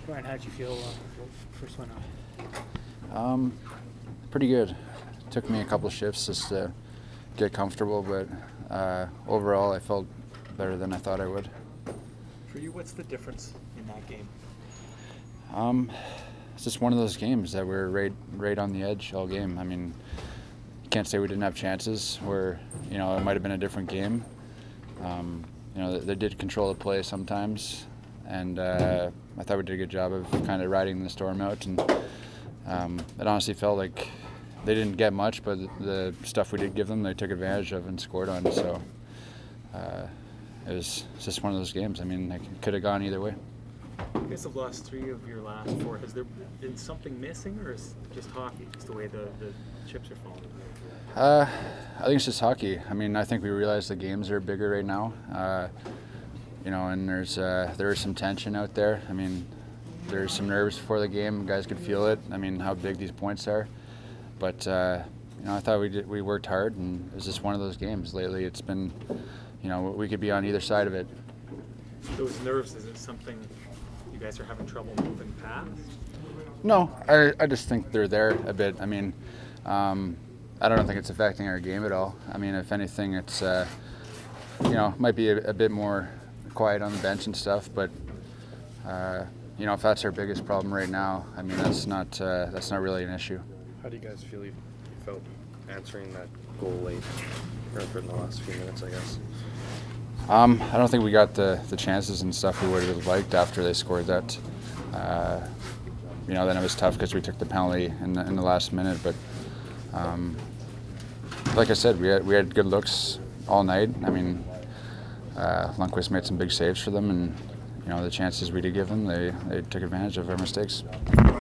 Brian, how did you feel first went off? Pretty good. Took me a couple shifts just to get comfortable, but overall I felt better than I thought I would. For you, what's the difference in that game? It's just one of those games that we're right on the edge all game. I mean, you can't say we didn't have chances where, it might have been a different game. They did control the play sometimes, and I thought we did a good job of kind of riding the storm out. And it honestly felt like they didn't get much, but the stuff we did give them, they took advantage of and scored on. So it was just one of those games. I mean, it could have gone either way. You guys have lost 3 of your last 4. Has there been something missing, or is it just hockey, just the way the chips are falling? I think it's just hockey. I mean, I think we realize the games are bigger right now. And there is some tension out there. I mean, there's some nerves before the game. Guys could feel it. I mean, how big these points are. But I thought we worked hard, and it was just one of those games. Lately, it's been, we could be on either side of it. Those nerves, is it something you guys are having trouble moving past? No, I just think they're there a bit. I mean, I don't think it's affecting our game at all. I mean, if anything, it's might be a bit more quiet on the bench and stuff. But if that's our biggest problem right now, I mean, that's not really an issue. How do you guys feel you felt answering that goal late, or in the last few minutes, I guess? I don't think we got the chances and stuff we would have liked after they scored that. Then it was tough because we took the penalty in the last minute. But like I said, we had good looks all night. I mean, Lundqvist made some big saves for them, and the chances we did give them, they took advantage of our mistakes.